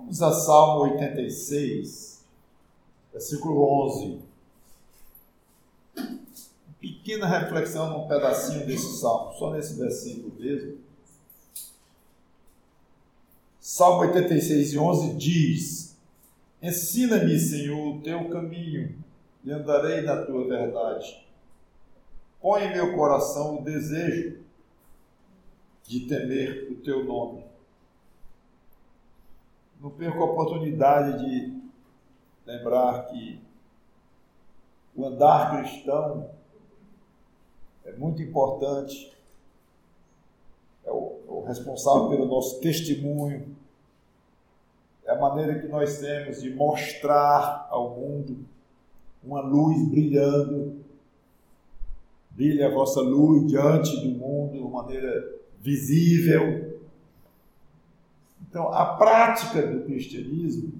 Vamos a Salmo 86, versículo 11. Pequena reflexão num pedacinho desse salmo, só nesse versículo mesmo. Salmo 86, 11 diz: Ensina-me, Senhor, o teu caminho, e andarei na tua verdade. Põe em meu coração o desejo de temer o teu nome. Não perco a oportunidade de lembrar que o andar cristão é muito importante, é o responsável pelo nosso testemunho, é a maneira que nós temos de mostrar ao mundo uma luz brilhando. Brilha a vossa luz diante do mundo de uma maneira visível. Então, a prática do cristianismo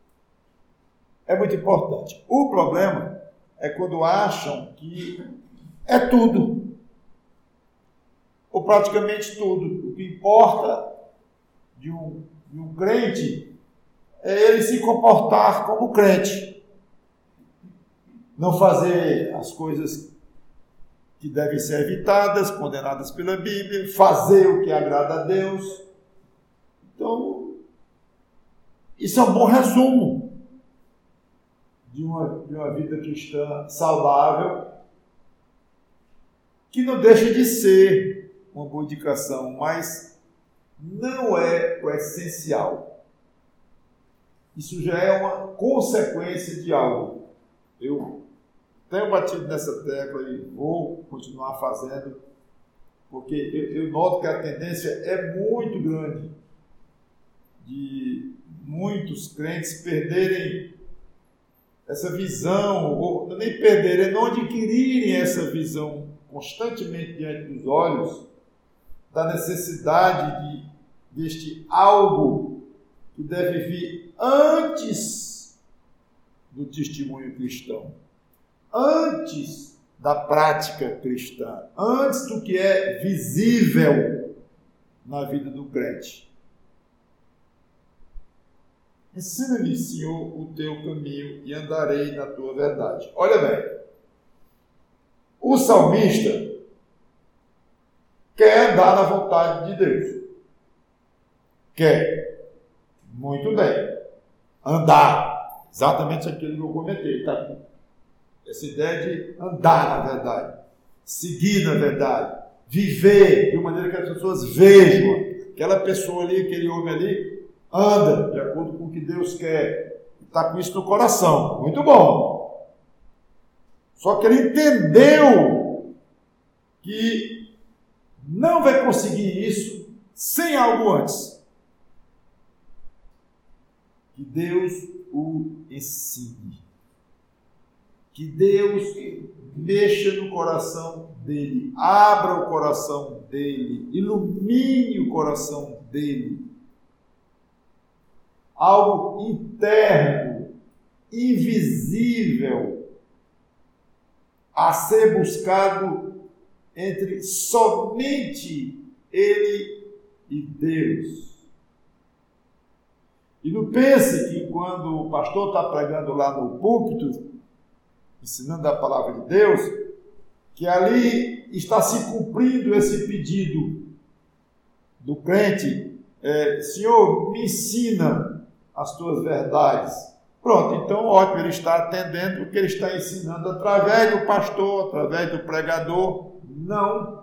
é muito importante. O problema é quando acham que é tudo, ou praticamente tudo. O que importa de um crente é ele se comportar como crente, não fazer as coisas que devem ser evitadas, condenadas pela Bíblia, fazer o que agrada a Deus. Então, isso é um bom resumo de uma vida cristã saudável, que não deixa de ser uma boa indicação, mas não é o essencial. Isso já é uma consequência de algo. Eu tenho batido nessa tecla e vou continuar fazendo, porque eu noto que a tendência é muito grande de muitos crentes perderem essa visão, ou nem perderem, não adquirirem essa visão constantemente diante dos olhos da necessidade deste algo que deve vir antes do testemunho cristão, antes da prática cristã, antes do que é visível na vida do crente. Ensina-me, Senhor, o teu caminho e andarei na tua verdade. Olha bem, o salmista quer andar na vontade de Deus. Quer. Muito bem. Andar. Exatamente aquilo que eu comentei. Tá? Essa ideia de andar na verdade. Seguir na verdade. Viver de uma maneira que as pessoas vejam. Aquela pessoa ali, aquele homem ali, anda de acordo com o que Deus quer. Está com isso no coração. Muito bom. Só que ele entendeu que não vai conseguir isso sem algo antes. Que Deus o ensine. Que Deus mexa no coração dele. Abra o coração dele. Ilumine o coração dele. Algo interno, invisível, a ser buscado entre somente ele e Deus. E não pense que quando o pastor está pregando lá no púlpito, ensinando a palavra de Deus, que ali está se cumprindo esse pedido do crente, Senhor, me ensina as tuas verdades. Pronto, então ótimo, ele está atendendo o que ele está ensinando através do pastor, através do pregador. Não.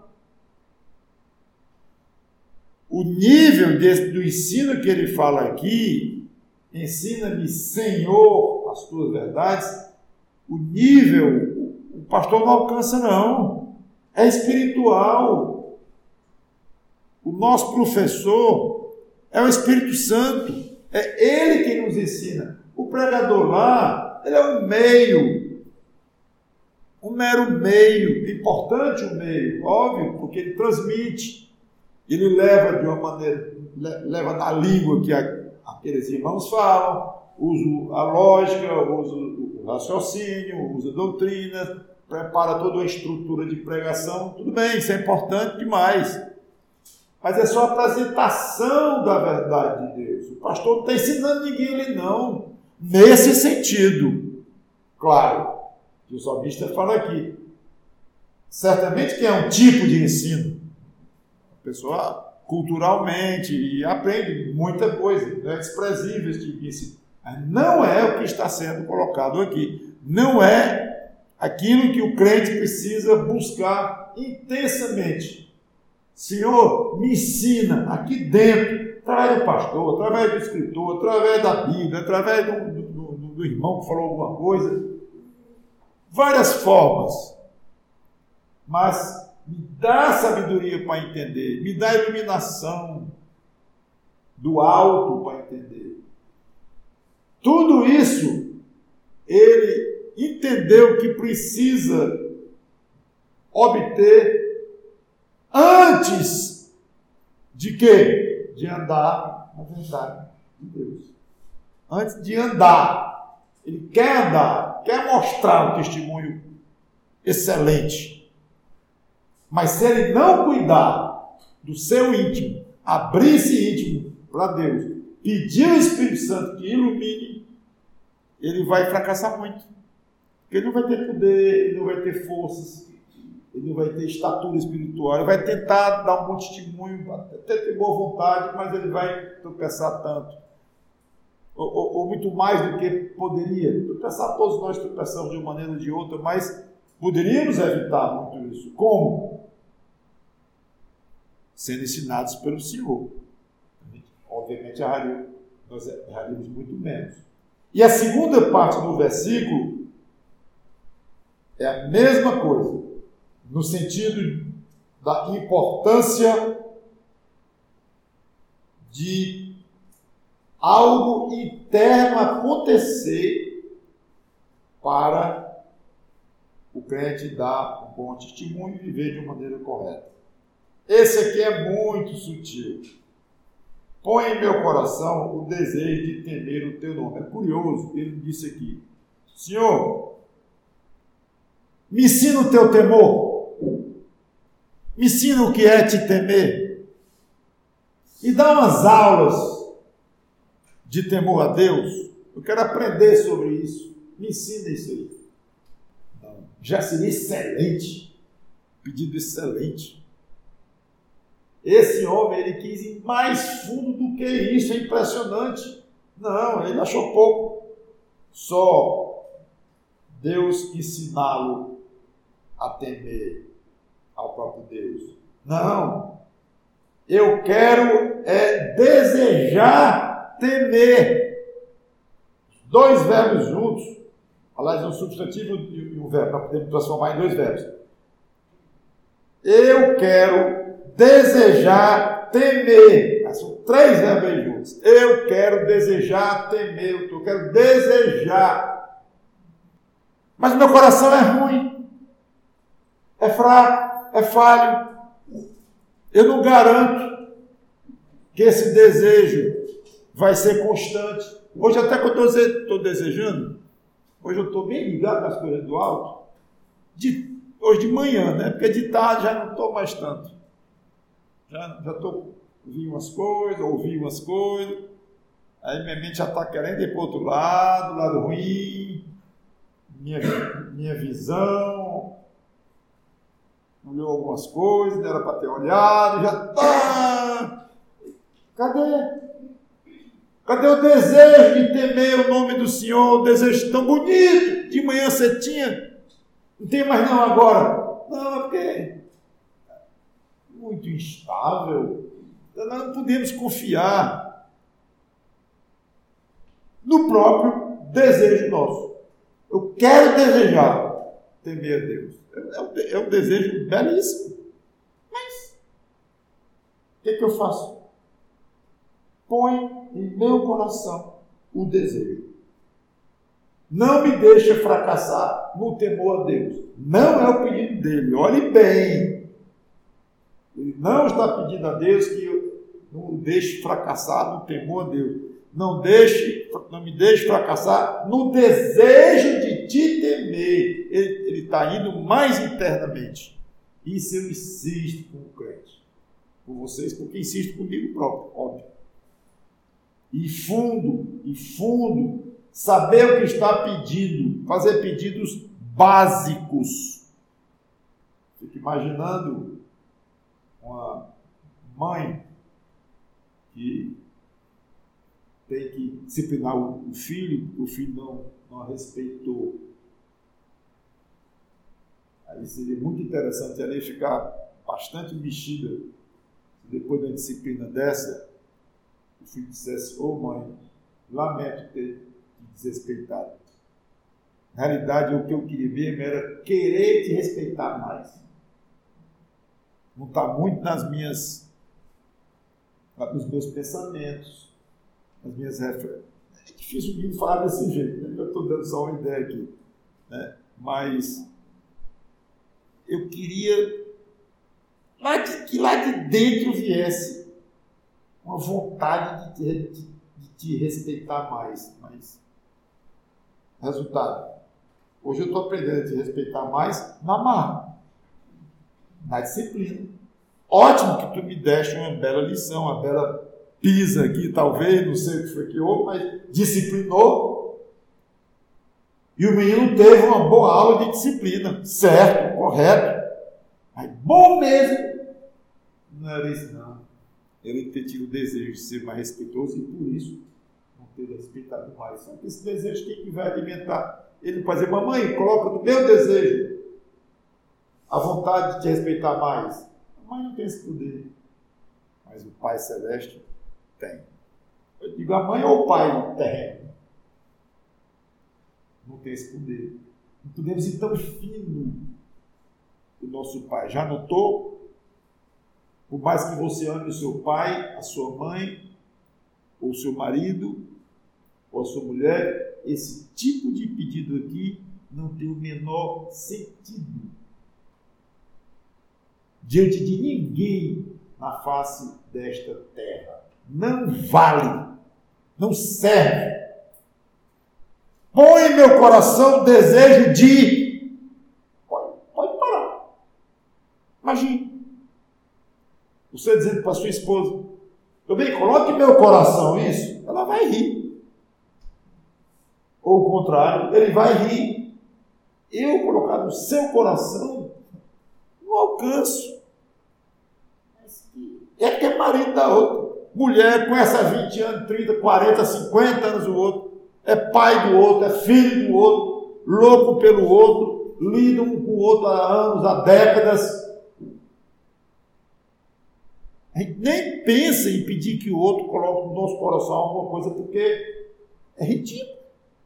O nível do ensino que ele fala aqui, ensina-me, Senhor, as tuas verdades, o nível, o pastor não alcança não. É espiritual. O nosso professor é o Espírito Santo. É ele quem nos ensina. O pregador lá, ele é um meio. Um mero meio. Importante o meio, óbvio, porque ele transmite. Ele leva de uma maneira, leva na língua que aqueles irmãos falam, usa a lógica, usa o raciocínio, usa a doutrina, prepara toda uma estrutura de pregação. Tudo bem, isso é importante demais. mas é só a apresentação da verdade de Deus. O pastor não está ensinando ninguém ali, não. Nesse sentido. Claro, que o salmista fala aqui. Certamente que é um tipo de ensino. A pessoa culturalmente aprende muita coisa. Não é desprezível esse tipo de ensino. Mas não é o que está sendo colocado aqui. Não é aquilo que o crente precisa buscar intensamente. Senhor, me ensina aqui dentro, através do pastor, através do escritor, através da Bíblia, através do irmão que falou alguma coisa. Várias formas. Mas me dá sabedoria para entender, me dá iluminação do alto para entender. Tudo isso, ele entendeu que precisa obter antes de quê? De andar na verdade de Deus. Antes de andar. Ele quer andar, quer mostrar um testemunho excelente. Mas se ele não cuidar do seu íntimo, abrir esse íntimo para Deus, pedir ao Espírito Santo que ilumine, ele vai fracassar muito. Porque ele não vai ter poder, ele não vai ter forças, ele não vai ter estatura espiritual, ele vai tentar dar um bom testemunho, até ter boa vontade, mas ele vai tropeçar tanto. Ou muito mais do que poderia. Tropeçar, todos nós tropeçamos de uma maneira ou de outra, mas poderíamos evitar muito isso. Como? Sendo ensinados pelo Senhor. Obviamente, nós erraríamos muito menos. E a segunda parte do versículo é a mesma coisa, no sentido da importância de algo interno acontecer para o crente dar um bom testemunho e viver de uma maneira correta. Esse aqui é muito sutil. Põe em meu coração o desejo de temer o teu nome. É curioso, ele disse aqui: Senhor, me ensina o teu temor. Me ensina o que é te temer. E dá umas aulas de temor a Deus. Eu quero aprender sobre isso. Me ensina isso aí. Não, já seria excelente. Pedido excelente. Esse homem, ele quis ir mais fundo do que isso. É impressionante. Não, ele achou pouco. Só Deus ensiná-lo a temer ao próprio Deus. Não. Eu quero desejar temer. Dois verbos juntos. Aliás, um substantivo e um verbo, para poder transformar em dois verbos. Eu quero desejar temer. São três verbos aí juntos. Eu quero desejar temer. Eu quero desejar. Mas meu coração é ruim. É fraco. É falho. Eu não garanto que esse desejo vai ser constante. Hoje até que eu estou desejando, hoje eu estou bem ligado nas coisas do alto, hoje de manhã, né? Porque de tarde já não estou mais tanto. Já estou ouvi umas coisas, aí minha mente já está querendo ir para o outro lado ruim, minha visão, olhou algumas coisas, não era para ter olhado, já está. Cadê o desejo de temer o nome do Senhor? O desejo tão bonito. De manhã você tinha. Não tem mais não agora. Não, porque é muito instável. Nós não podemos confiar no próprio desejo nosso. Eu quero desejar temer a Deus. É um desejo belíssimo. Mas o que eu faço? Põe em meu coração o desejo. Não me deixa fracassar no temor a Deus. Não é o pedido dele. Olhe bem. Ele não está pedindo a Deus que eu não o deixe fracassar no temor a Deus. Não me deixe fracassar no desejo de te temer. Ele está indo mais internamente. Isso eu insisto com o crente. por vocês, porque insisto comigo próprio, óbvio. E fundo, saber o que está pedindo, fazer pedidos básicos. Fico imaginando uma mãe que tem que disciplinar o filho, porque o filho não a respeitou. Aí seria muito interessante ali ficar bastante mexida se depois da disciplina dessa, o filho dissesse: ô mãe, lamento ter te desrespeitado. Na realidade, o que eu queria mesmo era querer te respeitar mais. Não está muito nos meus pensamentos, nas minhas referências. É difícil de falar desse jeito, né? Eu estou dando só uma ideia aqui, né? Mas eu queria que lá de dentro viesse uma vontade de te respeitar mais. Mas, resultado, hoje eu estou aprendendo a te respeitar mais na marra, na disciplina. Ótimo que tu me deste uma bela lição, uma bela pisa aqui, talvez, não sei o que foi que houve, mas disciplinou. E o menino teve uma boa aula de disciplina, certo, correto. Mas bom mesmo não era isso, não. Ele ter tido o desejo de ser mais respeitoso e por isso não ter respeitado mais. Só que esse desejo, quem que vai alimentar? Ele pode dizer: mamãe, coloca no meu desejo a vontade de te respeitar mais. A mãe não tem esse poder, mas o Pai Celeste tem. Eu digo a mãe ou o pai terreno? Não tem esse poder. Não podemos ir tão fino o nosso Pai. Já notou? Por mais que você ame o seu pai, a sua mãe, ou o seu marido, ou a sua mulher, esse tipo de pedido aqui não tem o menor sentido diante de ninguém na face desta terra. Não vale, não serve. Põe em meu coração o desejo de... Pode parar. Imagine. Você dizendo para sua esposa: eu bem, coloque em meu coração isso. Ela vai rir. Ou o contrário, ele vai rir. Eu colocar no seu coração, não alcanço. É que é marido da outra. Mulher conhece há 20 anos, 30, 40, 50 anos o outro. É pai do outro, é filho do outro, louco pelo outro, lida um com o outro há anos, há décadas. A gente nem pensa em pedir que o outro coloque no nosso coração alguma coisa, porque é ridículo.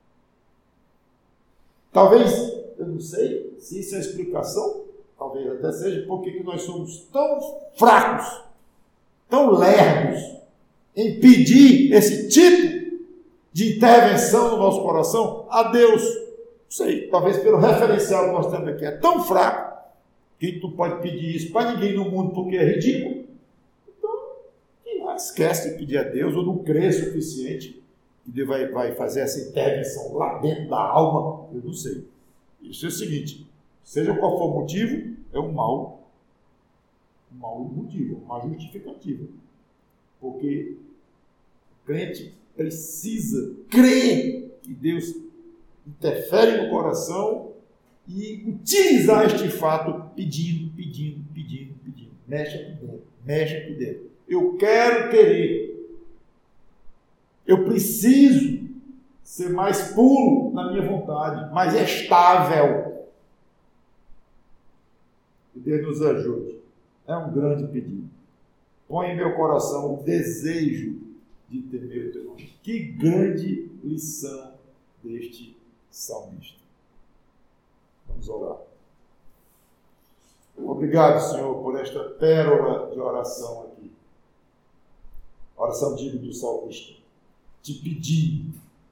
Talvez, eu não sei se isso é a explicação, talvez até seja porque nós somos tão fracos, tão lerdos em pedir esse tipo de intervenção no nosso coração a Deus. Não sei, talvez pelo referencial que nós temos aqui é tão fraco que a gente não pode pedir isso para ninguém no mundo porque é ridículo. Então, esquece de pedir a Deus ou não crê o suficiente que Deus vai fazer essa intervenção lá dentro da alma. Eu não sei. Isso é o seguinte: seja qual for o motivo, é um mau motivo, uma justificativa. Porque o crente precisa crer que Deus interfere no coração e utilizar este fato pedindo. Mexe aqui dentro. Eu quero querer. Eu preciso ser mais puro na minha vontade, mais estável. Que Deus nos ajude. É um grande pedido. Põe em meu coração o desejo de temer o teu nome. Que grande lição deste salmista. Vamos orar. Obrigado, Senhor, por esta pérola de oração aqui. Oração digna do salmista. Te pedir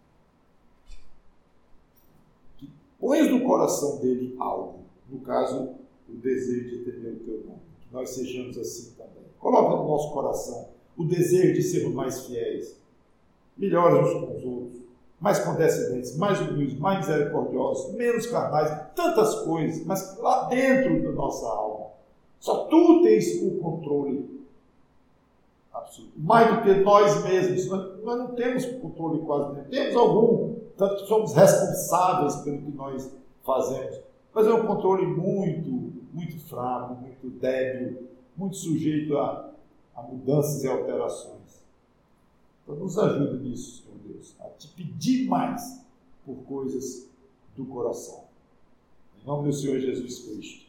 que pões no coração dele algo. No caso, o desejo de temer o teu nome. Que nós sejamos assim também. Coloca no nosso coração o desejo de sermos mais fiéis, melhores uns com os outros, mais condescendentes, mais humildes, mais misericordiosos, menos carnais, tantas coisas, mas lá dentro da nossa alma. Só tu tens o controle mais do que nós mesmos. Nós não temos controle quase nenhum. Temos algum, tanto que somos responsáveis pelo que nós fazemos. Mas é um controle muito fraco, muito débil, muito sujeito a mudanças e alterações. Então nos ajude nisso, Senhor Deus, a te pedir mais por coisas do coração. Em nome do Senhor Jesus Cristo.